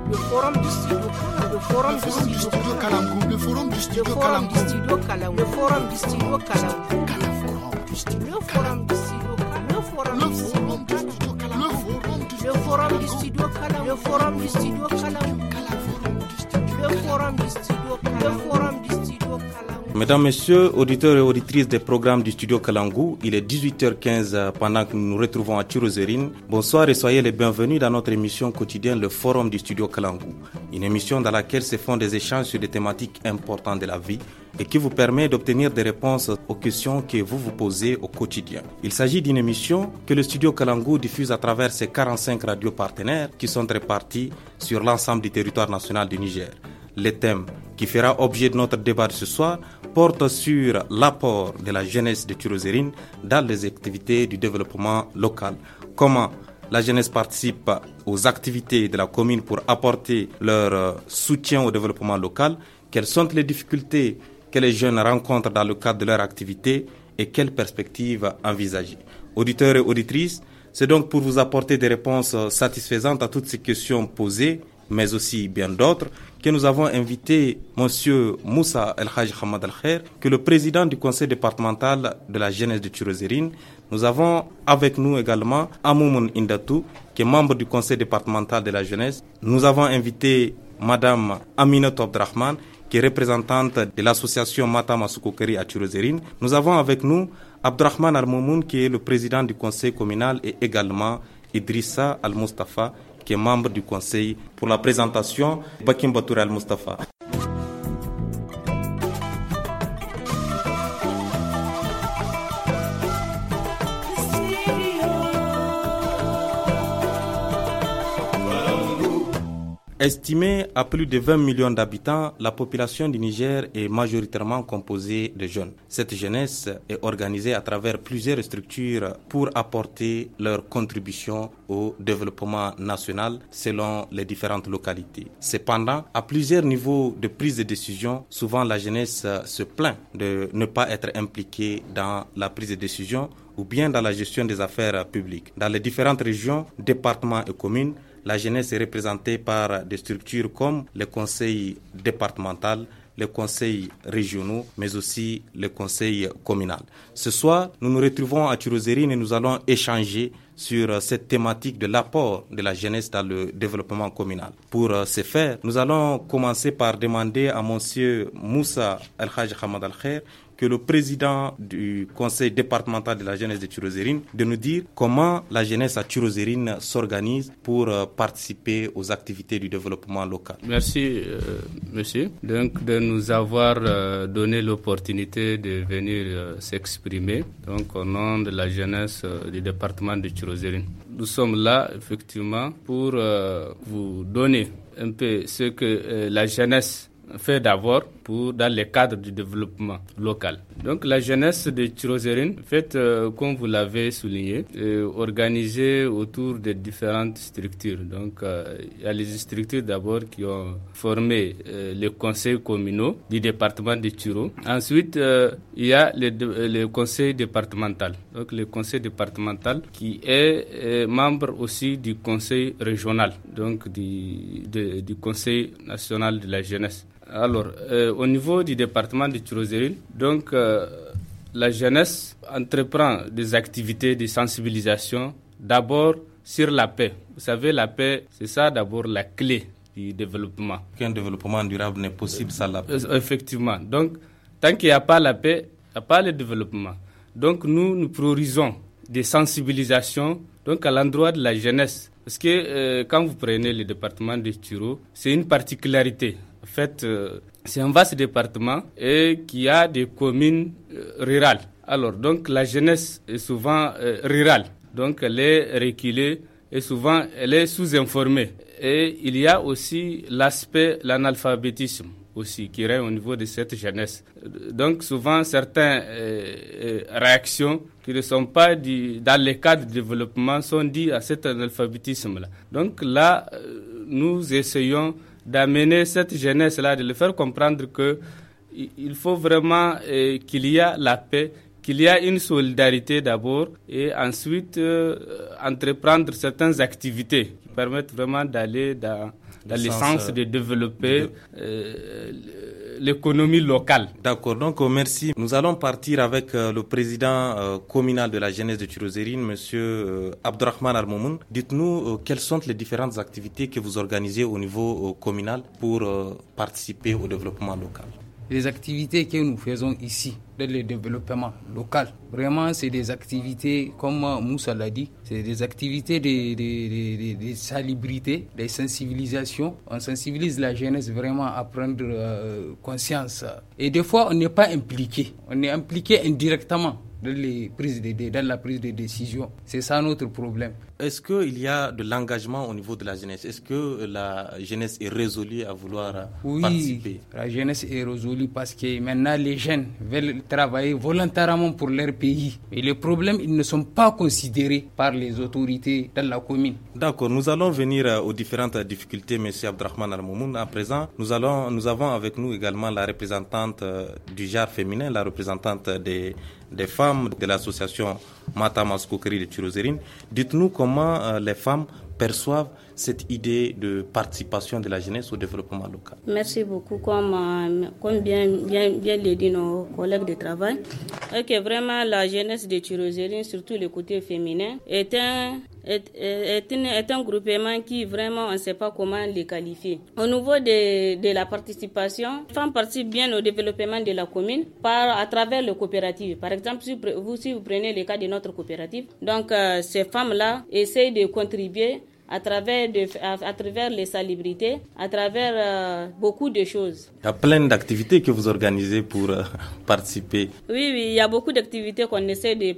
Le forum du studio Kalangu. Le forum du studio Kalangu. Le forum du studio Kalangu. Le forum du studio Kalangu. Le forum du studio Kalangu. Le forum du studio Kalangu. Le forum du studio Kalangu. Le forum du studio Kalangu. Le forum du studio Kalangu. Le forum du studio Kalangu. Mesdames, Messieurs, auditeurs et auditrices des programmes du studio Kalangu, il est 18h15 pendant que nous nous retrouvons à Tirozérine. Bonsoir et soyez les bienvenus dans notre émission quotidienne, le Forum du studio Kalangu. Une émission dans laquelle se font des échanges sur des thématiques importantes de la vie et qui vous permet d'obtenir des réponses aux questions que vous vous posez au quotidien. Il s'agit d'une émission que le studio Kalangu diffuse à travers ses 45 radios partenaires qui sont répartis sur l'ensemble du territoire national du Niger. Les thèmes qui fera objet de notre débat de ce soir portent sur l'apport de la jeunesse de Tirozérine dans les activités du développement local. Comment la jeunesse participe aux activités de la commune pour apporter leur soutien au développement local, quelles sont les difficultés que les jeunes rencontrent dans le cadre de leur activité et quelles perspectives envisager. Auditeurs et auditrices, c'est donc pour vous apporter des réponses satisfaisantes à toutes ces questions posées, mais aussi bien d'autres, que nous avons invité M. Moussa El Haj Hamad Al Khair, que est le président du conseil départemental de la jeunesse de Tirozérine. Nous avons avec nous également Amoumoun Indatou, qui est membre du conseil départemental de la jeunesse. Nous avons invité Madame Aminatou Abdrahman, qui est représentante de l'association Matama Soukokeri à Tirozérine. Nous avons avec nous Abdrahman Al-Moumoun, qui est le président du conseil communal, et également Idrissa Al-Mustafa, qui est membre du conseil. Pour la présentation, Bakim Batour Al-Mustafa. Estimée à plus de 20 millions d'habitants, la population du Niger est majoritairement composée de jeunes. Cette jeunesse est organisée à travers plusieurs structures pour apporter leur contribution au développement national selon les différentes localités. Cependant, à plusieurs niveaux de prise de décision, souvent la jeunesse se plaint de ne pas être impliquée dans la prise de décision ou bien dans la gestion des affaires publiques. Dans les différentes régions, départements et communes, la jeunesse est représentée par des structures comme les conseils départementaux, les conseils régionaux, mais aussi les conseils communaux. Ce soir, nous nous retrouvons à Tirozérine et nous allons échanger sur cette thématique de l'apport de la jeunesse dans le développement communal. Pour ce faire, nous allons commencer par demander à M. Moussa El Haj Hamad Al Khair, que le président du conseil départemental de la jeunesse de Tirozérine, de nous dire comment la jeunesse à Tirozérine s'organise pour participer aux activités du développement local. Merci, monsieur, donc de nous avoir donné l'opportunité de venir s'exprimer donc, au nom de la jeunesse du département de Tirozérine. Nous sommes là, effectivement, pour vous donner un peu ce que la jeunesse fait d'abord dans le cadre du développement local. Donc la jeunesse de Tirozérine, fait, comme vous l'avez souligné, organisée autour de différentes structures. Donc il y a les structures d'abord qui ont formé les conseils communaux du département de Tiro. Ensuite, il y a le conseil départemental. Donc le conseil départemental qui est membre aussi du conseil régional, donc du conseil national de la jeunesse. Alors, au niveau du département de Tirozérine, donc la jeunesse entreprend des activités de sensibilisation d'abord sur la paix. Vous savez, la paix, c'est ça d'abord la clé du développement. Qu'un développement durable n'est possible sans la paix. Effectivement. Donc, tant qu'il n'y a pas la paix, il n'y a pas le développement. Donc, nous priorisons des sensibilisations donc à l'endroit de la jeunesse. Parce que quand vous prenez le département de Tiro, c'est une particularité. En fait, c'est un vaste département et qui a des communes rurales. Alors, donc, la jeunesse est souvent rurale. Donc, elle est reculée et souvent, elle est sous-informée. Et il y a aussi l'aspect, l'analphabétisme aussi, qui règne au niveau de cette jeunesse. Donc, souvent, certaines réactions qui ne sont pas dans le cadre du développement sont dites à cet analphabétisme-là. Donc, là, nous essayons d'amener cette jeunesse-là, de le faire comprendre qu'il faut vraiment qu'il y a la paix, qu'il y a une solidarité d'abord et ensuite entreprendre certaines activités qui permettent vraiment d'aller dans le sens de développer l'économie locale. D'accord, donc merci. Nous allons partir avec le président communal de la jeunesse de Tirozérine, monsieur Abdrahman Al-Moumoun. Dites-nous quelles sont les différentes activités que vous organisez au niveau communal pour participer au développement local. Les activités que nous faisons ici, dans le développement local, vraiment c'est des activités, comme Moussa l'a dit, c'est des activités de salubrité, de sensibilisation. On sensibilise la jeunesse vraiment à prendre conscience. Et des fois, on n'est pas impliqué. On est impliqué indirectement dans la prise de décision. C'est ça notre problème. Est-ce qu'il y a de l'engagement au niveau de la jeunesse? Est-ce que la jeunesse est résolue à vouloir participer? Oui, la jeunesse est résolue parce que maintenant les jeunes veulent travailler volontairement pour leur pays. Et les problèmes, ils ne sont pas considérés par les autorités dans la commune. D'accord, nous allons venir aux différentes difficultés, M. Abdrahman Al-Moumoun. À présent, nous avons avec nous également la représentante du genre féminin, la représentante des femmes de l'association Mata Maskoukeri de Tirozérine. Dites-nous comment les femmes perçoivent cette idée de participation de la jeunesse au développement local. Merci beaucoup. Comme bien le dit nos collègues de travail, que vraiment la jeunesse de Tirozérine, surtout le côté féminin, est un groupement qui vraiment on ne sait pas comment les qualifier. Au niveau de la participation, les femmes participent bien au développement de la commune à travers les coopératives. Par exemple, si vous prenez le cas de notre coopérative, donc ces femmes-là essayent de contribuer à travers les salubrités, à travers beaucoup de choses. Il y a plein d'activités que vous organisez pour participer. Oui, il y a beaucoup d'activités qu'on essaie de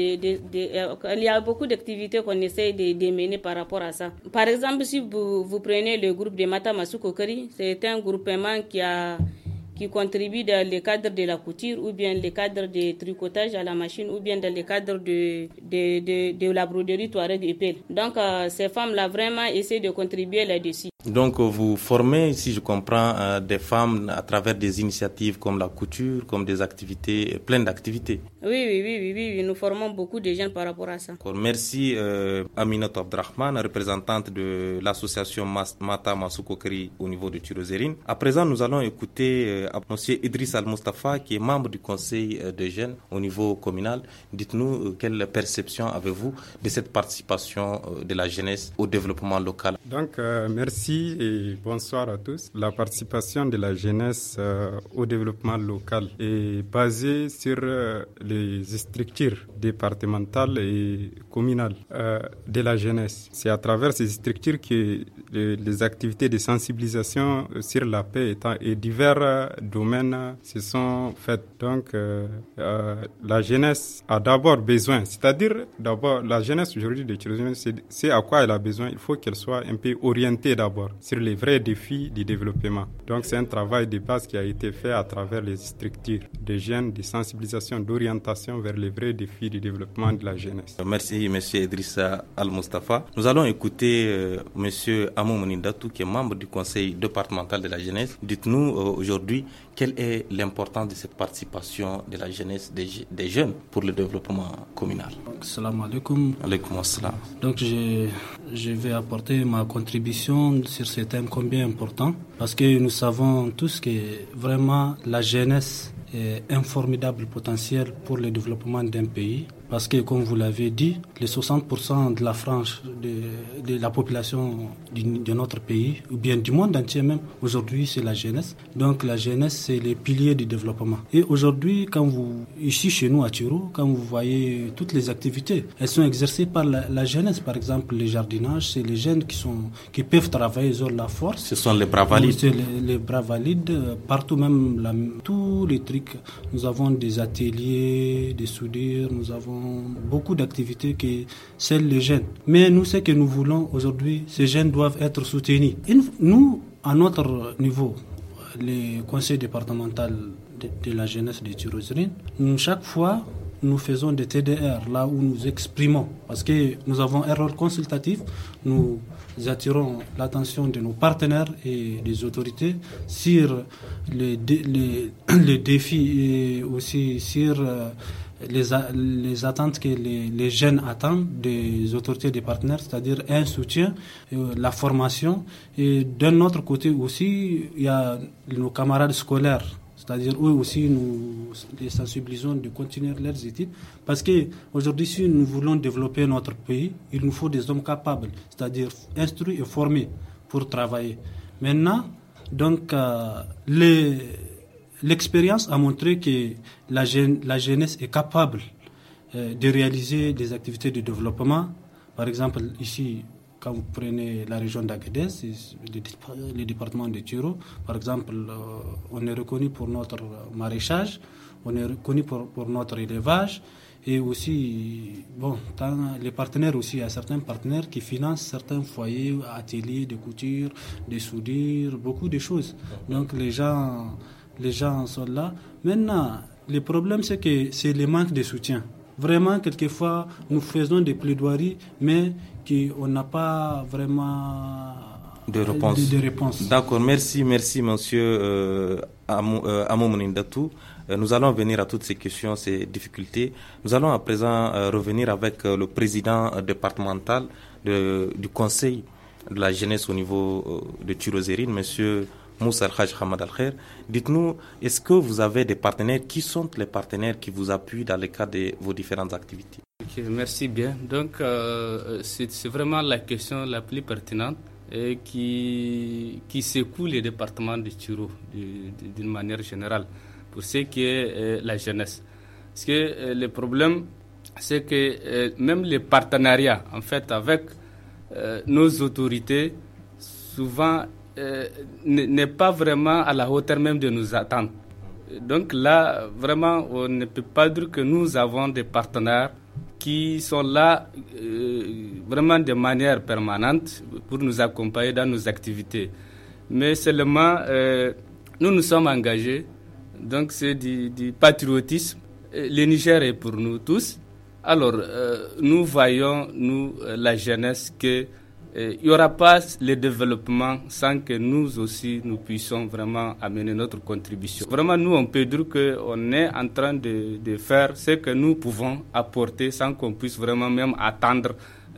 mener par rapport à ça. Par exemple, si vous prenez le groupe de Mata Maskoukeri, c'est un groupement qui contribue dans le cadre de la couture ou bien le cadre de tricotage à la machine ou bien dans le cadre de la broderie Touareg et Pel. Donc, ces femmes-là vraiment essaient de contribuer là-dessus. Donc, vous formez, si je comprends, des femmes à travers des initiatives comme la couture, comme des activités, plein d'activités. Oui, nous formons beaucoup de jeunes par rapport à ça. Merci Aminata Abdrahman, représentante de l'association Mata Maskoukeri au niveau de Tirozérine. À présent, nous allons écouter M. Idriss Al-Mustafa, qui est membre du conseil des jeunes au niveau communal. Dites-nous quelle perception avez-vous de cette participation de la jeunesse au développement local? Donc, merci et bonsoir à tous. La participation de la jeunesse au développement local est basée sur les structures départementales et communales de la jeunesse. C'est à travers ces structures que les activités de sensibilisation sur la paix et divers domaines se sont faites. Donc, la jeunesse a d'abord besoin, c'est-à-dire d'abord la jeunesse aujourd'hui de Tirozérine, c'est à quoi elle a besoin. Il faut qu'elle soit un peu orientée d'abord sur les vrais défis du développement. Donc, c'est un travail de base qui a été fait à travers les structures de jeunes, de sensibilisation, d'orientation vers les vrais défis du développement de la jeunesse. Merci, M. Idrissa Al-Mustafa. Nous allons écouter M. Amou Monindatou, qui est membre du conseil départemental de la jeunesse. Dites-nous aujourd'hui, quelle est l'importance de cette participation de la jeunesse, des jeunes pour le développement communal? Salam alaikum. Alaikum assalam. Donc je vais apporter ma contribution sur ce thème combien important, parce que nous savons tous que vraiment la jeunesse est un formidable potentiel pour le développement d'un pays. Parce que, comme vous l'avez dit, les 60% de la frange de la population de notre pays, ou bien du monde entier même, aujourd'hui, c'est la jeunesse. Donc, la jeunesse, c'est les piliers du développement. Et aujourd'hui, ici chez nous à Tiro, quand vous voyez toutes les activités, elles sont exercées par la jeunesse. Par exemple, les jardinages, c'est les jeunes qui peuvent travailler, ils ont la force. Ce sont les bras valides. C'est les bras valides. Partout même, tous les trucs. Nous avons des ateliers, des soudures, nous avons beaucoup d'activités que seuls les jeunes. Mais nous, ce que nous voulons aujourd'hui, ces jeunes doivent être soutenus. Et nous, à notre niveau, les conseils départementaux de la jeunesse de Tirozérine, chaque fois, nous faisons des TDR, là où nous exprimons, parce que nous avons un rôle consultatif, nous attirons l'attention de nos partenaires et des autorités sur les défis et aussi sur les attentes que les jeunes attendent des autorités, des partenaires, c'est-à-dire un soutien, la formation. Et d'un autre côté aussi, il y a nos camarades scolaires, c'est-à-dire eux aussi, nous les sensibilisons de continuer leurs études. Parce qu'aujourd'hui, si nous voulons développer notre pays, il nous faut des hommes capables, c'est-à-dire instruits et formés pour travailler. Maintenant, donc, l'expérience a montré que la jeunesse est capable de réaliser des activités de développement. Par exemple, ici, quand vous prenez la région d'Agadez, le département de Tiro, par exemple, on est reconnu pour notre maraîchage, on est reconnu pour notre élevage. Et aussi, les partenaires aussi, il y a certains partenaires qui financent certains foyers, ateliers de couture, de soudure, beaucoup de choses. Donc les gens sont là. Maintenant, le problème, c'est que c'est le manque de soutien. Vraiment, quelquefois, nous faisons des plaidoiries, mais on n'a pas vraiment de réponse. D'accord, merci, monsieur Amou Mounindatou. Nous allons venir à toutes ces questions, ces difficultés. Nous allons à présent revenir avec le président départemental du conseil de la jeunesse au niveau de Tirozérine, monsieur Moussa El Hadj Hamad Al Khair. Dites-nous, est-ce que vous avez des partenaires? Qui sont les partenaires qui vous appuient dans le cadre de vos différentes activités? Okay, merci bien. Donc, c'est vraiment la question la plus pertinente et qui secoue les départements de Tiro d'une manière générale pour ce qui est la jeunesse. Parce que le problème, c'est que même les partenariats, en fait, avec nos autorités, souvent, n'est pas vraiment à la hauteur même de nos attentes. Donc là, vraiment, on ne peut pas dire que nous avons des partenaires qui sont là vraiment de manière permanente pour nous accompagner dans nos activités. Mais seulement, nous sommes engagés, donc c'est du patriotisme. Le Niger est pour nous tous. Alors, nous voyons, la jeunesse, que il n'y aura pas le développement sans que nous aussi, nous puissions vraiment amener notre contribution. Vraiment, nous, on peut dire qu'on est en train de faire ce que nous pouvons apporter sans qu'on puisse vraiment même attendre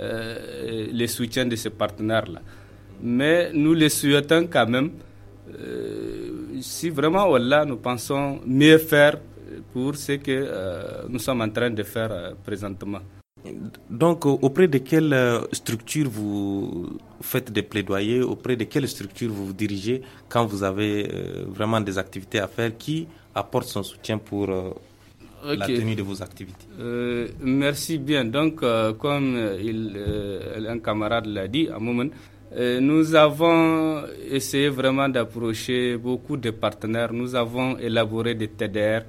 le soutien de ces partenaires-là. Mais nous les souhaitons quand même, si vraiment on l'a, nous pensons mieux faire pour ce que nous sommes en train de faire présentement. Donc, auprès de quelle structure vous faites des plaidoyers, auprès de quelle structure vous vous dirigez quand vous avez vraiment des activités à faire, qui apporte son soutien pour la tenue de vos activités? Merci bien. Donc, comme un camarade l'a dit à un moment, nous avons essayé vraiment d'approcher beaucoup de partenaires. Nous avons élaboré des TDR.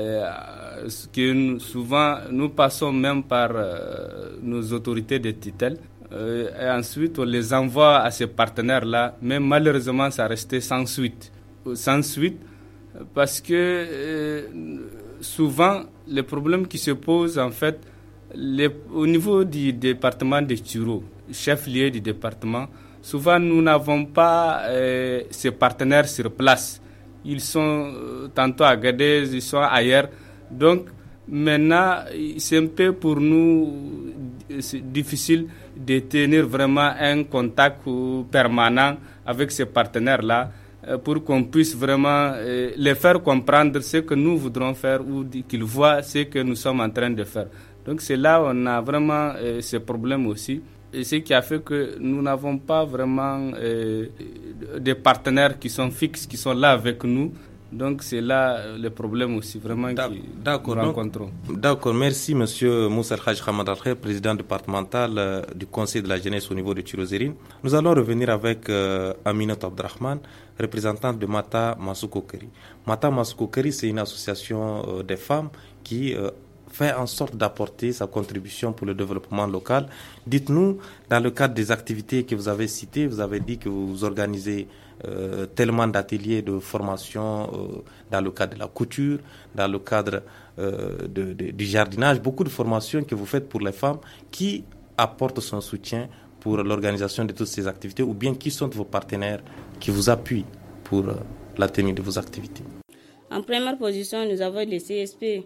Que souvent nous passons même par nos autorités de tutelle et ensuite on les envoie à ces partenaires-là, mais malheureusement ça restait sans suite parce que souvent les problèmes qui se posent en fait au niveau du département de Tiro, chef-lieu du département, souvent nous n'avons pas ces partenaires sur place. Ils sont tantôt à Agadez, ils sont ailleurs. Donc, maintenant, c'est un peu pour nous difficile de tenir vraiment un contact permanent avec ces partenaires-là pour qu'on puisse vraiment les faire comprendre ce que nous voudrons faire ou qu'ils voient ce que nous sommes en train de faire. Donc, c'est là où on a vraiment ce problème aussi. Et ce qui a fait que nous n'avons pas vraiment des partenaires qui sont fixes, qui sont là avec nous. Donc c'est là le problème aussi vraiment que nous rencontrons. D'accord, merci monsieur Moussa El Hadj Hamad Al Khair, président départemental du conseil de la jeunesse au niveau de Tirozérine. Nous allons revenir avec Aminat Abdrahman, représentante de Mata Masuko Keri. Mata Masuko Keri, c'est une association des femmes qui fait en sorte d'apporter sa contribution pour le développement local. Dites-nous, dans le cadre des activités que vous avez citées, vous avez dit que vous organisez tellement d'ateliers de formation dans le cadre de la couture, dans le cadre du jardinage, beaucoup de formations que vous faites pour les femmes. Qui apporte son soutien pour l'organisation de toutes ces activités, ou bien qui sont vos partenaires qui vous appuient pour la tenue de vos activités? En première position, nous avons les CSP.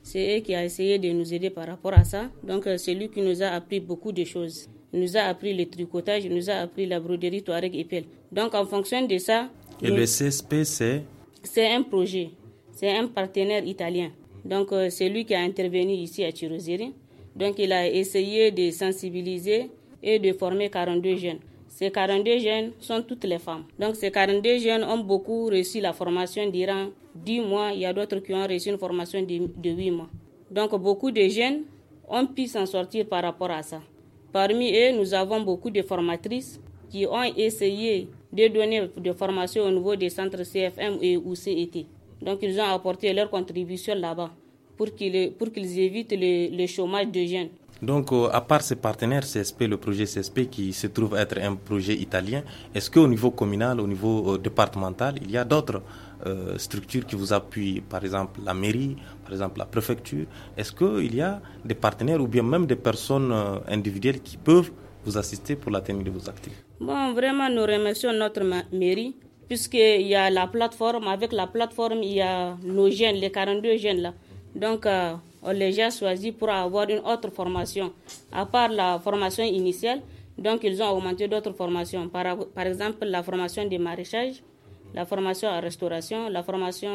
C'est eux qui a essayé de nous aider par rapport à ça. Donc, c'est lui qui nous a appris beaucoup de choses. Il nous a appris le tricotage, il nous a appris la broderie Touareg et Pelle. Donc, en fonction de ça... Et le CSP, c'est? C'est un projet. C'est un partenaire italien. Donc, c'est lui qui a intervenu ici à Chirozérine. Donc, il a essayé de sensibiliser et de former 42 jeunes. Ces 42 jeunes sont toutes les femmes. Donc, ces 42 jeunes ont beaucoup reçu la formation durant 10 mois. Il y a d'autres qui ont reçu une formation de 8 mois. Donc, beaucoup de jeunes ont pu s'en sortir par rapport à ça. Parmi eux, nous avons beaucoup de formatrices qui ont essayé de donner des formations au niveau des centres CFM ou CET. Donc, ils ont apporté leur contribution là-bas pour qu'ils évitent le chômage de jeunes. Donc, à part ces partenaires CSP, le projet CSP qui se trouve être un projet italien, est-ce qu'au niveau communal, au niveau départemental, il y a d'autres structures qui vous appuient, par exemple la mairie, par exemple la préfecture? Est-ce qu'il y a des partenaires ou bien même des personnes individuelles qui peuvent vous assister pour la tenue de vos activités? Bon, vraiment, nous remercions notre mairie, puisqu'il y a la plateforme. Avec la plateforme, il y a nos jeunes, les 42 jeunes là. Donc, on les a choisis pour avoir une autre formation. À part la formation initiale, donc ils ont augmenté d'autres formations. Par exemple, la formation de maraîchage, la formation en restauration, la formation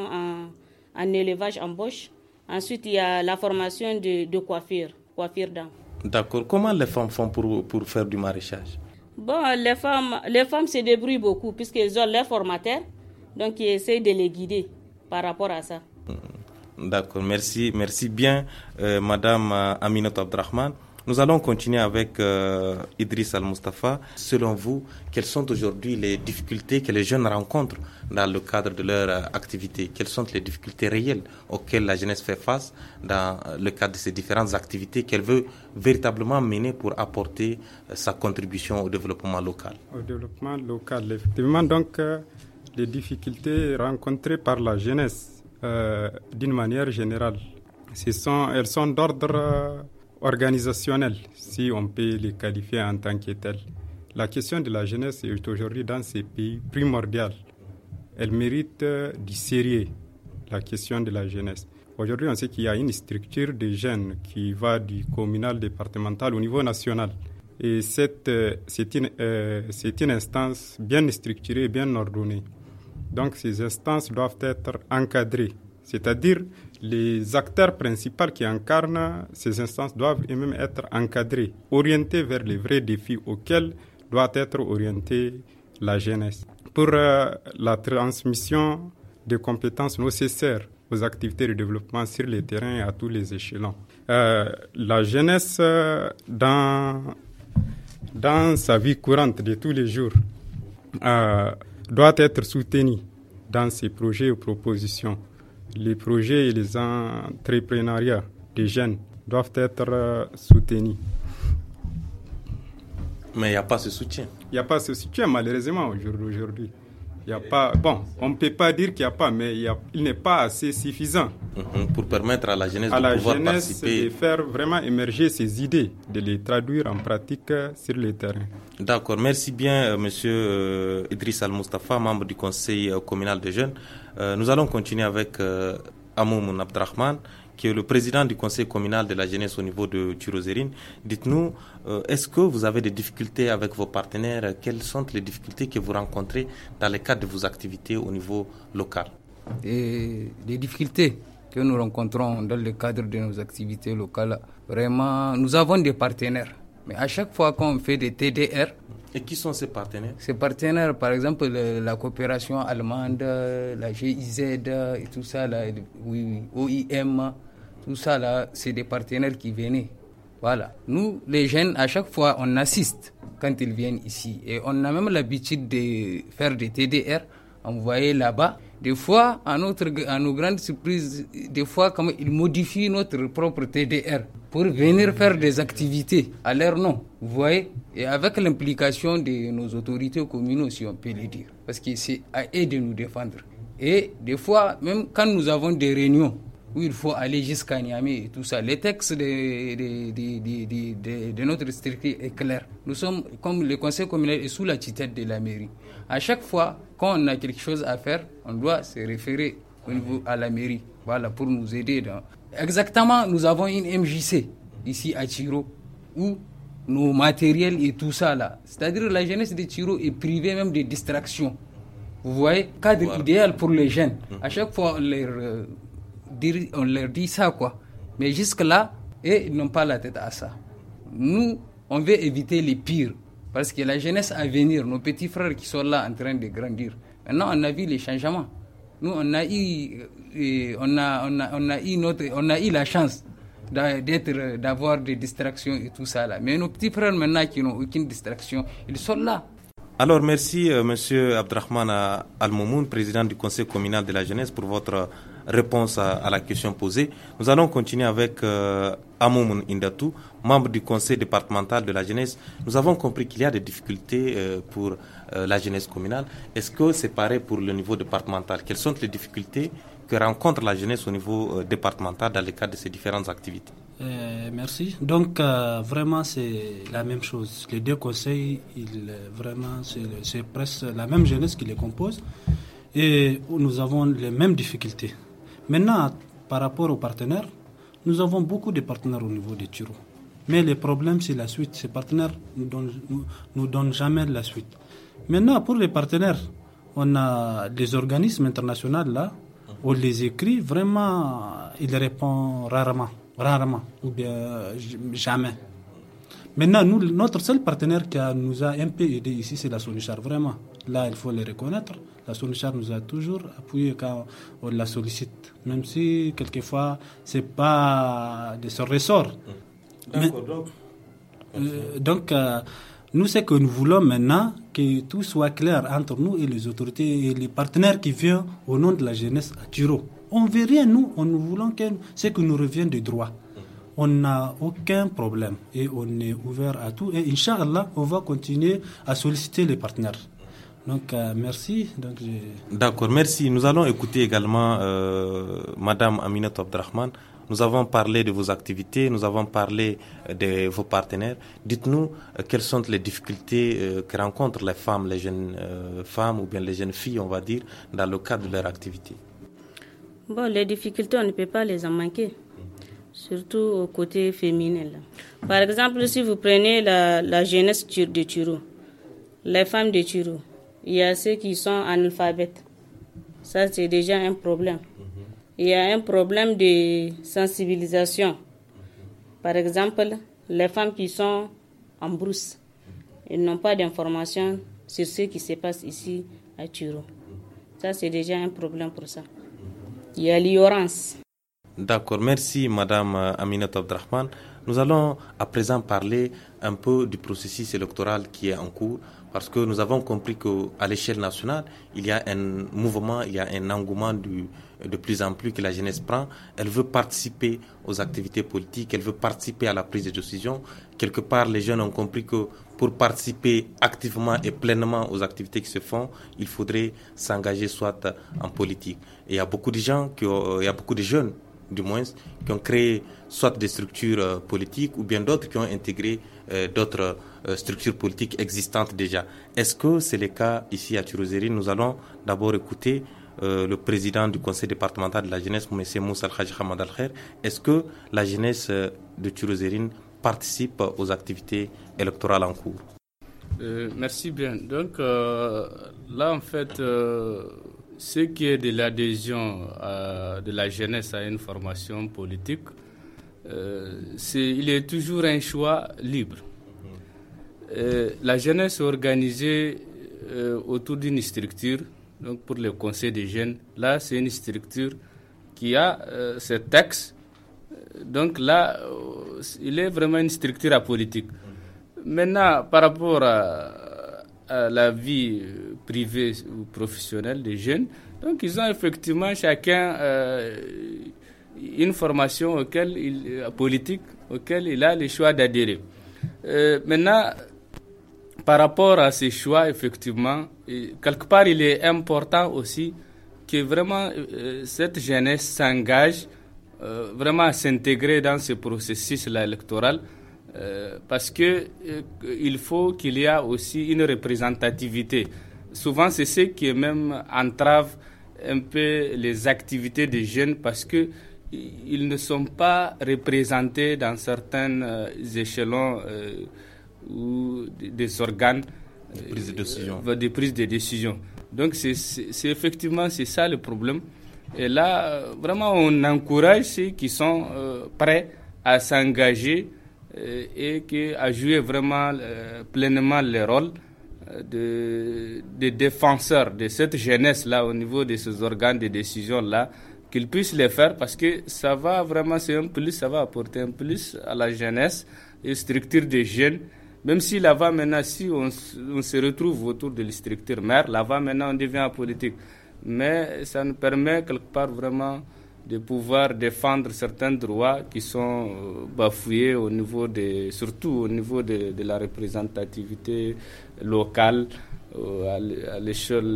en élevage embauche. Ensuite, il y a la formation de coiffure d'âme. D'accord. Comment les femmes font pour faire du maraîchage? Bon, les femmes se débrouillent beaucoup puisqu'elles ont leurs formateurs, donc ils essayent de les guider par rapport à ça. D'accord, merci bien Madame Aminata Abdrahman. Nous allons continuer avec Idriss Al-Mustafa. Selon vous, quelles sont aujourd'hui les difficultés que les jeunes rencontrent dans le cadre de leur activité? Quelles sont les difficultés réelles auxquelles la jeunesse fait face dans le cadre de ces différentes activités qu'elle veut véritablement mener pour apporter sa contribution au développement local? Au développement local, effectivement, donc les difficultés rencontrées par la jeunesse d'une manière générale, elles sont d'ordre organisationnel, si on peut les qualifier en tant que telles. La question de la jeunesse est aujourd'hui dans ces pays primordiale. Elle mérite du sérieux, la question de la jeunesse. Aujourd'hui, on sait qu'il y a une structure de jeunes qui va du communal, départemental au niveau national. Et c'est une instance bien structurée, bien ordonnée. Donc, ces instances doivent être encadrées. C'est-à-dire, les acteurs principaux qui incarnent ces instances doivent eux-mêmes être encadrés, orientés vers les vrais défis auxquels doit être orientée la jeunesse. Pour la transmission des compétences nécessaires aux activités de développement sur le terrain et à tous les échelons. La jeunesse, dans sa vie courante de tous les jours, doit être soutenue dans ses projets et propositions. Les projets et les entrepreneuriats des jeunes doivent être soutenus. Mais il n'y a pas ce soutien. Il n'y a pas ce soutien, malheureusement, aujourd'hui. Il y a pas, on ne peut pas dire qu'il n'y a pas, mais il n'est pas assez suffisant. Pour permettre à la jeunesse de pouvoir participer. De faire vraiment émerger ses idées, de les traduire en pratique sur le terrain. D'accord, merci bien Monsieur Idriss Al-Mustafa, membre du conseil communal des jeunes. Nous allons continuer avec Amoum Abdrahman, qui est le président du conseil communal de la jeunesse au niveau de Chirozérine. Dites-nous, est-ce que vous avez des difficultés avec vos partenaires? Quelles sont les difficultés que vous rencontrez dans le cadre de vos activités au niveau local? Les difficultés que nous rencontrons dans le cadre de nos activités locales, vraiment, nous avons des partenaires. Mais à chaque fois qu'on fait des TDR... Et qui sont ces partenaires? Ces partenaires, par exemple, la coopération allemande, la GIZ et tout ça, OIM, tout ça, là, c'est des partenaires qui venaient. Voilà. Nous, les jeunes, à chaque fois, on assiste quand ils viennent ici. Et on a même l'habitude de faire des TDR, envoyer là-bas. Des fois, à nos grandes surprises, des fois, comme ils modifient notre propre TDR pour venir faire des activités à leur nom. Vous voyez? Et avec l'implication de nos autorités communales, si on peut le dire. Parce que c'est à eux de nous défendre. Et des fois, même quand nous avons des réunions où il faut aller jusqu'à Niamey et tout ça, les textes de notre structure est clair. Nous sommes, comme le conseil communal est sous la tutelle de la mairie. À chaque fois, quand on a quelque chose à faire, on doit se référer au niveau à la mairie. voilà, pour nous aider. Exactement, nous avons une MJC ici à Tchiro, où nos matériels et tout ça là. C'est-à-dire la jeunesse de Tchiro est privée même de distractions. Vous voyez, cadre idéal pour les jeunes. À chaque fois, on leur dit ça, quoi. Mais jusque-là, ils n'ont pas la tête à ça. Nous, on veut éviter les pires. Parce que la jeunesse à venir, nos petits frères qui sont là en train de grandir, maintenant, on a vu les changements. Nous, on a eu la chance d'avoir des distractions et tout ça là. Mais nos petits frères maintenant qui n'ont aucune distraction, ils sont là. Alors merci Monsieur Abdrahman Al-Momoun, président du Conseil communal de la jeunesse, pour votre réponse à la question posée. Nous allons continuer avec Amoun Indatou, membre du Conseil départemental de la jeunesse. Nous avons compris qu'il y a des difficultés pour la jeunesse communale. Est-ce que c'est pareil pour le niveau départemental? Quelles sont les difficultés que rencontre la jeunesse au niveau départemental dans le cadre de ces différentes activités? Merci. Donc, vraiment, c'est la même chose. Les deux conseils, c'est presque la même jeunesse qui les compose et nous avons les mêmes difficultés. Maintenant, par rapport aux partenaires, nous avons beaucoup de partenaires au niveau de Tchiro. Mais le problème, c'est la suite. Ces partenaires ne nous donnent jamais la suite. Maintenant, pour les partenaires, on a des organismes internationaux là, on les écrit, vraiment, ils répondent rarement, ou bien jamais. Maintenant, notre seul partenaire qui nous a un peu aidé ici, c'est la Sonichar, vraiment. Là, il faut les reconnaître. La Sonichar nous a toujours appuyé quand on la sollicite, même si quelquefois, ce n'est pas de son ressort. Donc, nous, ce que nous voulons maintenant, que tout soit clair entre nous et les autorités et les partenaires qui viennent au nom de la jeunesse à Tchiro. On ne veut rien, nous voulons que ce que nous revienne de droit. On n'a aucun problème et on est ouvert à tout. Et Inch'Allah, on va continuer à solliciter les partenaires. Donc, merci. D'accord, merci. Nous allons écouter également Madame Aminat Abdrahman. Nous avons parlé de vos activités, nous avons parlé de vos partenaires. Dites-nous quelles sont les difficultés que rencontrent les femmes, les jeunes femmes ou bien les jeunes filles, on va dire, dans le cadre de leur activité. Bon, les difficultés, on ne peut pas les en manquer, surtout au côté féminin. Par exemple, si vous prenez la jeunesse de Tchiro, les femmes de Tchiro, il y a ceux qui sont analphabètes. Ça, c'est déjà un problème. Il y a un problème de sensibilisation. Par exemple, les femmes qui sont en brousse, elles n'ont pas d'informations sur ce qui se passe ici à Tchiro. Ça, c'est déjà un problème pour ça. Il y a l'ignorance. D'accord, merci Madame Aminat Abdrahman. Nous allons à présent parler un peu du processus électoral qui est en cours, parce que nous avons compris qu'à l'échelle nationale, il y a un mouvement, il y a un engouement de plus en plus que la jeunesse prend. Elle veut participer aux activités politiques, elle veut participer à la prise de décision. Quelque part, les jeunes ont compris que pour participer activement et pleinement aux activités qui se font, il faudrait s'engager soit en politique. Et il y a beaucoup de jeunes, du moins, qui ont créé soit des structures politiques ou bien d'autres qui ont intégré d'autres structures politiques existantes déjà. Est-ce que c'est le cas ici à Tchirozérine? Nous allons d'abord écouter le président du conseil départemental de la jeunesse, M. Moussa Al-Hajj Hamad Al-Khair. Est-ce que la jeunesse de Tchirozérine participe aux activités électorales en cours? Merci bien. Donc là, en fait, ce qui est de l'adhésion de la jeunesse à une formation politique, il est toujours un choix libre. La jeunesse est organisée autour d'une structure, donc pour le conseil des jeunes. Là, c'est une structure qui a ce texte. Donc là, il est vraiment une structure apolitique. Maintenant, par rapport à la vie privée ou professionnelle des jeunes, donc ils ont effectivement chacun une formation politique auquel il a le choix d'adhérer. Maintenant, par rapport à ces choix, effectivement, quelque part, il est important aussi que vraiment cette jeunesse s'engage vraiment à s'intégrer dans ce processus-là électoral, parce que il faut qu'il y ait aussi une représentativité. Souvent, c'est ce qui même entrave un peu les activités des jeunes parce que ils ne sont pas représentés dans certains échelons ou des organes de prise de décision. Donc c'est effectivement c'est ça le problème. Et là, vraiment, on encourage ceux qui sont prêts à s'engager et à jouer vraiment pleinement le rôle de défenseurs de cette jeunesse-là au niveau de ces organes de décision-là, qu'ils puissent les faire parce que ça va vraiment, c'est un plus, ça va apporter un plus à la jeunesse et structure des jeunes. Même si là-bas maintenant, si on se retrouve autour de la structure mère, là-bas maintenant on devient politique. Mais ça nous permet quelque part vraiment de pouvoir défendre certains droits qui sont bafoués surtout au niveau de la représentativité locale, à l'échelle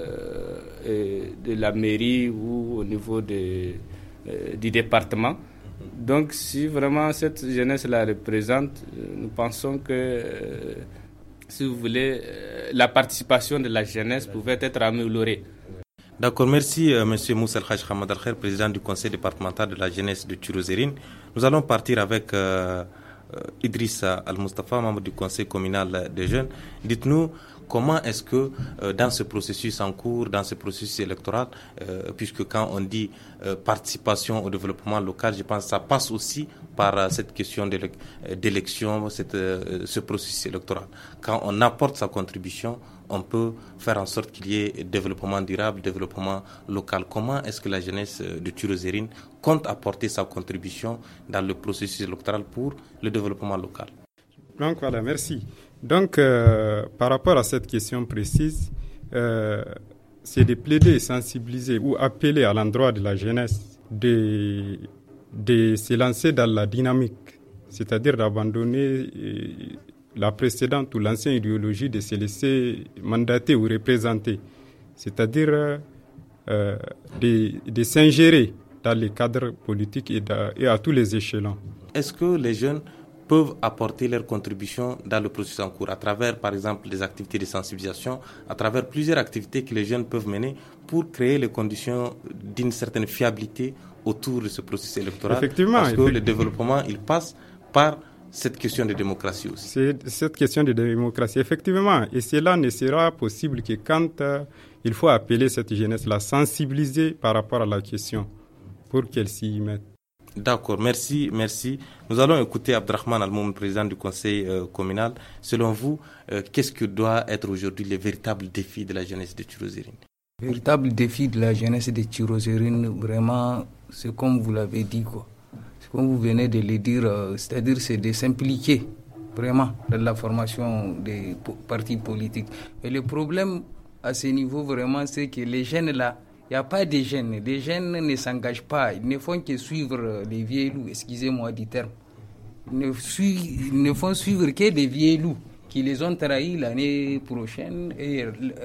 de la mairie ou au niveau du département. Donc si vraiment cette jeunesse la représente, nous pensons que, si vous voulez, la participation de la jeunesse pouvait être améliorée. D'accord, merci M. Moussa El-Haj Hamad Al-Khair, président du conseil départemental de la jeunesse de Tirozérine. Nous allons partir avec Idrissa Al-Mustafa, membre du conseil communal des jeunes. Dites-nous, comment est-ce que dans ce processus en cours, dans ce processus électoral, puisque quand on dit participation au développement local, je pense que ça passe aussi par cette question d'élection, ce processus électoral. Quand on apporte sa contribution, on peut faire en sorte qu'il y ait développement durable, développement local. Comment est-ce que la jeunesse de Tirozérine compte apporter sa contribution dans le processus électoral pour le développement local? Donc voilà, merci. Donc par rapport à cette question précise, c'est de plaider, sensibiliser ou appeler à l'endroit de la jeunesse de se lancer dans la dynamique, c'est-à-dire d'abandonner la précédente ou l'ancienne idéologie, de se laisser mandater ou représenter, c'est-à-dire de s'ingérer dans les cadres politiques et à tous les échelons. Est-ce que les jeunes peuvent apporter leur contribution dans le processus en cours, à travers, par exemple, des activités de sensibilisation, à travers plusieurs activités que les jeunes peuvent mener pour créer les conditions d'une certaine fiabilité autour de ce processus électoral? Parce que le développement, il passe par cette question de démocratie aussi. C'est cette question de démocratie, effectivement. Et cela ne sera possible que quand il faut appeler cette jeunesse-là, sensibiliser par rapport à la question pour qu'elle s'y mette. D'accord, merci. Nous allons écouter Abdrahman Al-Moum, président du conseil communal. Selon vous, qu'est-ce que doit être aujourd'hui le véritable défi de la jeunesse de Tirozérine? Le véritable défi de la jeunesse de Tirozérine, vraiment, c'est comme vous l'avez dit, quoi. C'est comme vous venez de le dire, c'est-à-dire c'est de s'impliquer vraiment dans la formation des partis politiques. Et le problème à ce niveau, vraiment, c'est que les jeunes là, il n'y a pas de jeunes. Les jeunes ne s'engagent pas. Ils ne font que suivre les vieux loups, excusez-moi du terme. Ils ne font suivre que des vieux loups qui les ont trahis l'année prochaine et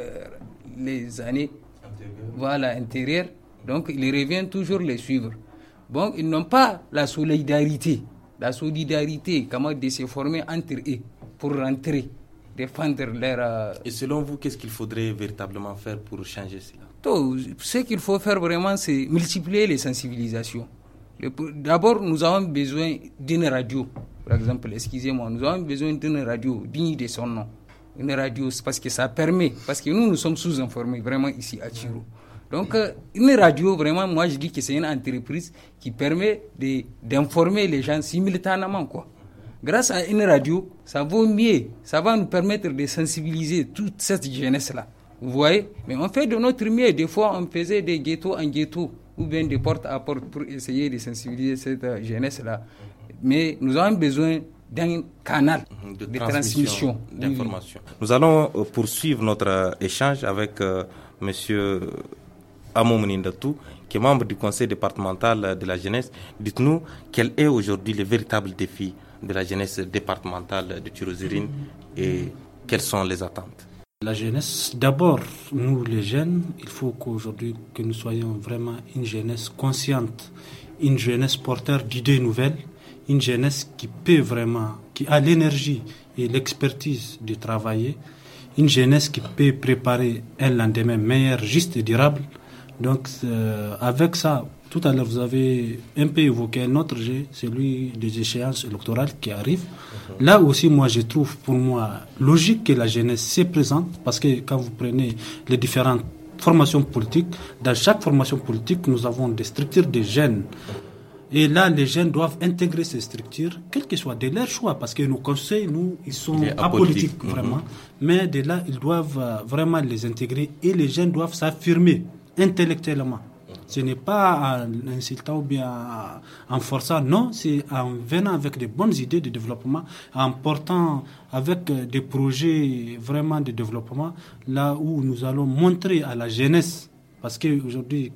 les années antérieures. Donc, ils reviennent toujours les suivre. Bon, ils n'ont pas la solidarité. La solidarité, comment de se former entre eux pour rentrer, défendre leur... Et selon vous, qu'est-ce qu'il faudrait véritablement faire pour changer cela? Ce qu'il faut faire vraiment, c'est multiplier les sensibilisations. D'abord, nous avons besoin d'une radio, par exemple, excusez-moi, nous avons besoin d'une radio digne de son nom. Une radio, c'est parce que ça permet, parce que nous sommes sous-informés vraiment ici à Tiro. Donc, une radio, vraiment, moi je dis que c'est une entreprise qui permet d'informer les gens simultanément, quoi. Grâce à une radio, ça vaut mieux, ça va nous permettre de sensibiliser toute cette jeunesse-là. Vous voyez? Mais on fait de notre mieux. Des fois, on faisait des ghettos en ghetto ou bien des portes à porte pour essayer de sensibiliser cette jeunesse-là. Mais nous avons besoin d'un canal de transmission d'informations. Nous allons poursuivre notre échange avec M. Amoum Nindatou, qui est membre du conseil départemental de la jeunesse. Dites-nous, quel est aujourd'hui le véritable défi de la jeunesse départementale de Tirozérine et quelles sont les attentes? La jeunesse, d'abord, nous les jeunes, il faut qu'aujourd'hui que nous soyons vraiment une jeunesse consciente, une jeunesse porteur d'idées nouvelles, une jeunesse qui peut vraiment, qui a l'énergie et l'expertise de travailler, une jeunesse qui peut préparer un lendemain meilleur, juste et durable. Donc, avec ça, tout à l'heure, vous avez un peu évoqué un autre jeu, celui des échéances électorales qui arrivent. Là aussi, moi, je trouve pour moi logique que la jeunesse se présente, parce que quand vous prenez les différentes formations politiques, dans chaque formation politique, nous avons des structures de jeunes. Et là, les jeunes doivent intégrer ces structures, quel que soit de leur choix, parce que nos conseils, ils sont apolitiques, vraiment. Mais de là, ils doivent vraiment les intégrer et les jeunes doivent s'affirmer intellectuellement. Ce n'est pas en insultant ou bien en forçant, non, c'est en venant avec de bonnes idées de développement, en portant avec des projets vraiment de développement, là où nous allons montrer à la jeunesse, parce qu'aujourd'hui,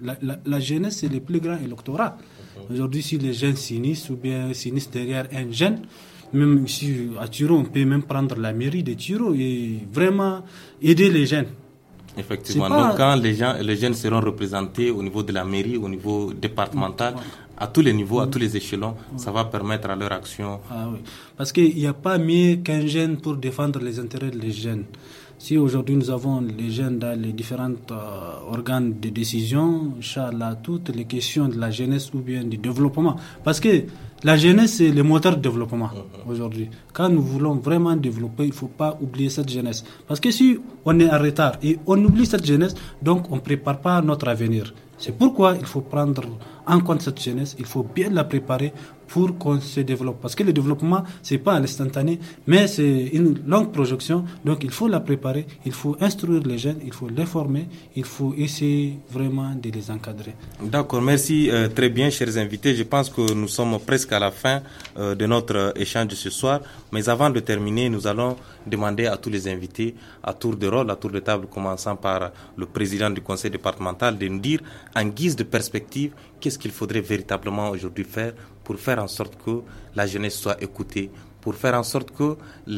la jeunesse, c'est le plus grand électorat. Aujourd'hui, si les jeunes s'unissent ou bien s'unissent derrière un jeune, même ici à Tiro, on peut même prendre la mairie de Tiro et vraiment aider les jeunes. Effectivement. Donc, quand les jeunes seront représentés au niveau de la mairie, au niveau départemental, à tous les niveaux, à tous les échelons, ça va permettre à leur action. Ah oui. Parce qu'il n'y a pas mieux qu'un jeune pour défendre les intérêts des jeunes. Si aujourd'hui nous avons les jeunes dans les différents organes de décision, Inch'Allah, toutes les questions de la jeunesse ou bien du développement. Parce que la jeunesse, c'est le moteur de développement aujourd'hui. Quand nous voulons vraiment développer, il ne faut pas oublier cette jeunesse. Parce que si on est en retard et on oublie cette jeunesse, donc on ne prépare pas notre avenir. C'est pourquoi il faut prendre en compte cette jeunesse, il faut bien la préparer pour qu'on se développe. Parce que le développement, ce n'est pas à l'instantané, mais c'est une longue projection. Donc il faut la préparer, il faut instruire les jeunes, il faut les former, il faut essayer vraiment de les encadrer. D'accord, merci très bien, chers invités. Je pense que nous sommes presque à la fin de notre échange de ce soir. Mais avant de terminer, nous allons demander à tous les invités, à tour de rôle, à tour de table, commençant par le président du conseil départemental, de nous dire, en guise de perspective, qu'est-ce qu'il faudrait véritablement aujourd'hui faire pour faire en sorte que la jeunesse soit écoutée, pour faire en sorte que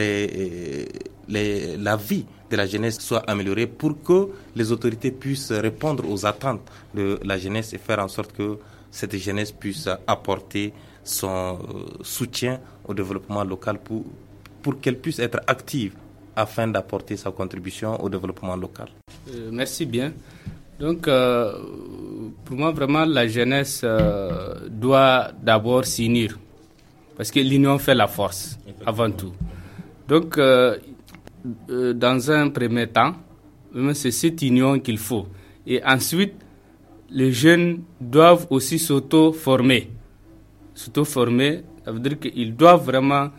la vie de la jeunesse soit améliorée, pour que les autorités puissent répondre aux attentes de la jeunesse et faire en sorte que cette jeunesse puisse apporter son soutien au développement local pour qu'elle puisse être active afin d'apporter sa contribution au développement local. Merci bien. Donc, pour moi, vraiment, la jeunesse doit d'abord s'unir. Parce que l'union fait la force, avant tout. Donc, dans un premier temps, c'est cette union qu'il faut. Et ensuite, les jeunes doivent aussi s'auto-former. S'auto-former, ça veut dire qu'ils doivent vraiment,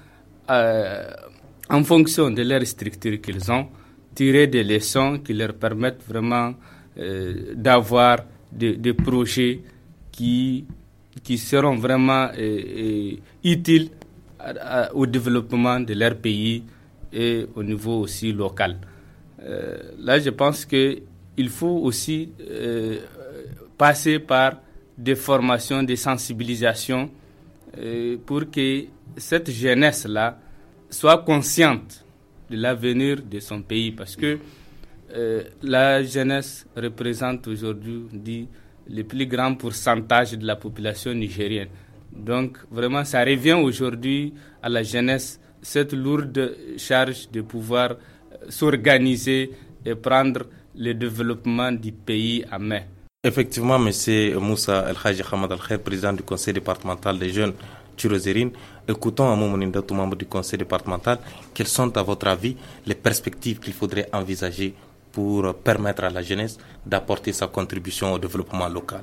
en fonction de leurs structures qu'ils ont, tirer des leçons qui leur permettent vraiment d'avoir des projets qui seront vraiment utiles au développement de leur pays et au niveau aussi local. Là, je pense qu'il faut aussi passer par des formations, des sensibilisations pour que cette jeunesse-là soit consciente de l'avenir de son pays, parce que la jeunesse représente aujourd'hui le plus grand pourcentage de la population nigérienne. Donc vraiment, ça revient aujourd'hui à la jeunesse, cette lourde charge de pouvoir s'organiser et prendre le développement du pays en main. Effectivement, M. Moussa El Hadji Hamad Al Khair, président du conseil départemental des jeunes Tirozérine. Écoutons Amou Monindatou, membre du conseil départemental. Quelles sont, à votre avis, les perspectives qu'il faudrait envisager pour permettre à la jeunesse d'apporter sa contribution au développement local?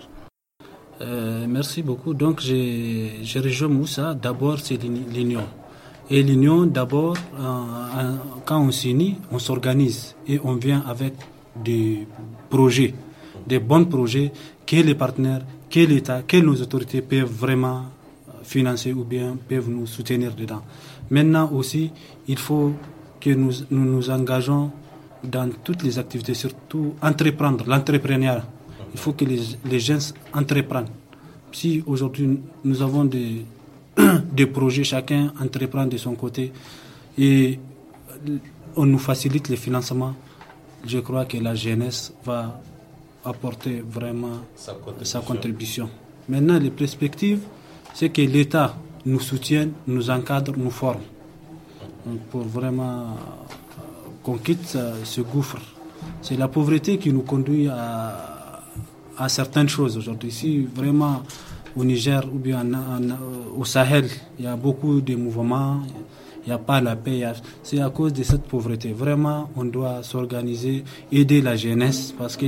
Merci beaucoup. Donc, je rejoins Moussa. D'abord, c'est l'union. Et l'union, d'abord, quand on s'unit, on s'organise et on vient avec des projets, des bons projets que les partenaires, que l'État, que nos autorités peuvent vraiment financer ou bien peuvent nous soutenir dedans. Maintenant aussi, il faut que nous engageons dans toutes les activités, surtout entreprendre, l'entrepreneuriat. Il faut que les jeunes entreprennent. Si aujourd'hui nous avons des projets, chacun entreprend de son côté et on nous facilite le financement, je crois que la jeunesse va apporter vraiment sa contribution. Maintenant, les perspectives, c'est que l'État nous soutienne, nous encadre, nous forme. Donc, pour vraiment qu'on quitte ce gouffre. C'est la pauvreté qui nous conduit à certaines choses aujourd'hui. Si vraiment au Niger ou bien au Sahel, il y a beaucoup de mouvements, il n'y a pas la paix, c'est à cause de cette pauvreté. Vraiment, on doit s'organiser, aider la jeunesse parce que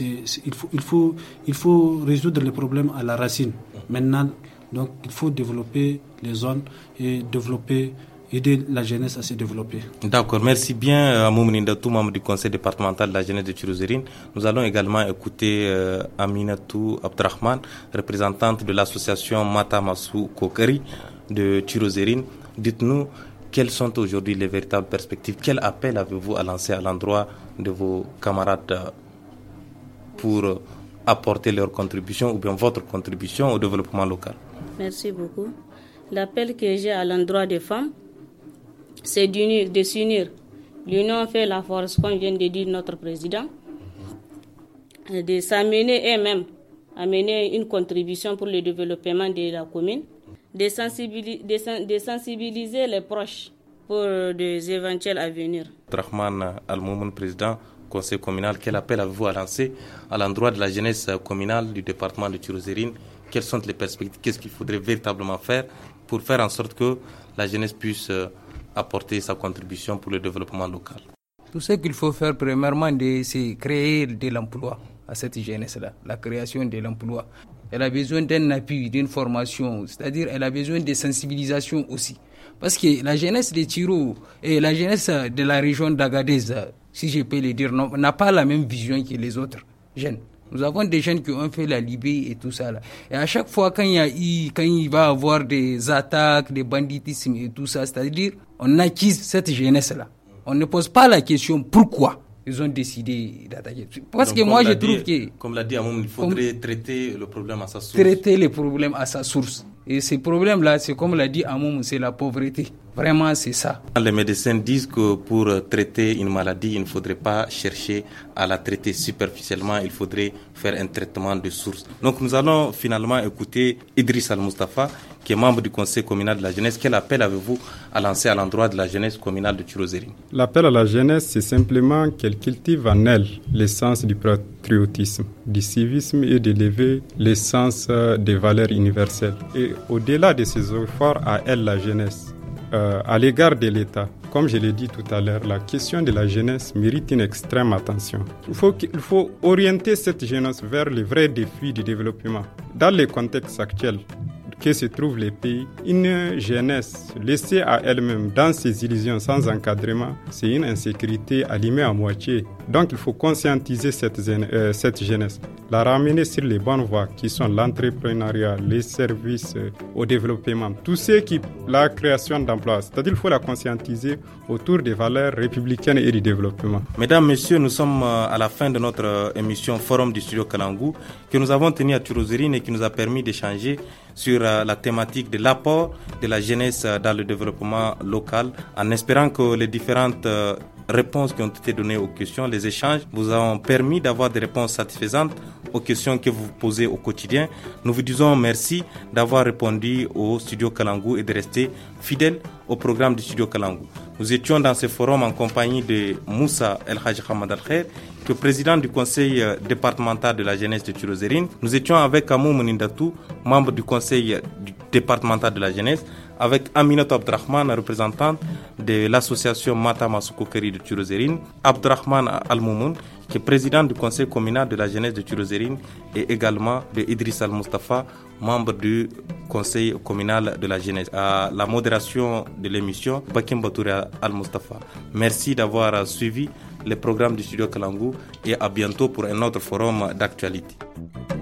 il faut résoudre les problèmes à la racine. Maintenant, donc, il faut développer les zones et aider la jeunesse à se développer. D'accord, merci bien Amoum Nindatou, membre du conseil départemental de la jeunesse de Tirozérine. Nous allons également écouter Aminatou Abdrahman, représentante de l'association Matamassou Kokari de Tirozérine. Dites-nous, quelles sont aujourd'hui les véritables perspectives? Quel appel avez-vous à lancer à l'endroit de vos camarades pour apporter leur contribution ou bien votre contribution au développement local? Merci beaucoup. L'appel que j'ai à l'endroit des femmes, c'est de s'unir. L'union fait la force, comme vient de dire notre président, de s'amener elles-mêmes, amener une contribution pour le développement de la commune, de sensibiliser les proches pour des éventuels avenirs. Rahman Al-Moumoun, président conseil communal, quel appel avez-vous à lancer à l'endroit de la jeunesse communale du département de Tirozérine? Quelles sont les perspectives? Qu'est-ce qu'il faudrait véritablement faire pour faire en sorte que la jeunesse puisse apporter sa contribution pour le développement local? Tout ce qu'il faut faire premièrement, c'est créer de l'emploi à cette jeunesse-là, la création de l'emploi. Elle a besoin d'un appui, d'une formation, c'est-à-dire elle a besoin de sensibilisation aussi. Parce que la jeunesse de Tiro et la jeunesse de la région d'Agadez, si je peux le dire, n'a pas la même vision que les autres jeunes. Nous avons des jeunes qui ont fait la Libye et tout ça là. Et à chaque fois quand il va y avoir des attaques, des banditismes et tout ça, c'est-à-dire on acquise cette jeunesse-là. On ne pose pas la question pourquoi ils ont décidé d'attaquer. Parce que moi je trouve que... Comme l'a dit Amoum, il faudrait traiter le problème à sa source. Traiter le problème à sa source. Et ces problèmes-là, c'est comme l'a dit Amoum, c'est la pauvreté. Vraiment, c'est ça. Les médecins disent que pour traiter une maladie, il ne faudrait pas chercher à la traiter superficiellement, il faudrait faire un traitement de source. Donc nous allons finalement écouter Idriss Al-Mustafa, qui est membre du conseil communal de la jeunesse. Quel appel avez-vous à lancer à l'endroit de la jeunesse communale de Tirozérine? L'appel à la jeunesse, c'est simplement qu'elle cultive en elle l'essence du patriotisme, du civisme et d'élever l'essence des valeurs universelles. Et au-delà de ces efforts à elle, la jeunesse, à l'égard de l'État, comme je l'ai dit tout à l'heure, la question de la jeunesse mérite une extrême attention. Il faut orienter cette jeunesse vers les vrais défis du développement. Dans le contexte actuel que se trouvent les pays, une jeunesse laissée à elle-même dans ses illusions sans encadrement, c'est une insécurité allumée à moitié. Donc il faut conscientiser cette jeunesse, la ramener sur les bonnes voies qui sont l'entrepreneuriat, les services au développement, tout ce qui la création d'emplois. C'est-à-dire qu'il faut la conscientiser autour des valeurs républicaines et du développement. Mesdames, Messieurs, nous sommes à la fin de notre émission Forum du Studio Kalangou que nous avons tenu à Tirozérine et qui nous a permis d'échanger sur la thématique de l'apport de la jeunesse dans le développement local, en espérant que les différentes réponses qui ont été données aux questions, les échanges, vous ont permis d'avoir des réponses satisfaisantes aux questions que vous posez au quotidien. Nous vous disons merci d'avoir répondu au Studio Kalangou et de rester fidèles au programme du Studio Kalangou. Nous étions dans ce forum en compagnie de Moussa El Hadj Hamad Al-Khair, qui est président du conseil départemental de la jeunesse de Tirozérine. Nous étions avec Amoum Nindatou, membre du conseil départemental de la jeunesse, avec Aminatou Abdrahman, représentante de l'association Matamassou Kokari de Tirozérine, Abdrahman Al-Moumoun, qui est président du conseil communal de la jeunesse de Tirozérine, et également de Idriss Al-Mustafa, membre du conseil communal de la jeunesse. À la modération de l'émission, Bakim Batoura Al-Mustafa. Merci d'avoir suivi les programmes du Studio Kalangou et à bientôt pour un autre forum d'actualité.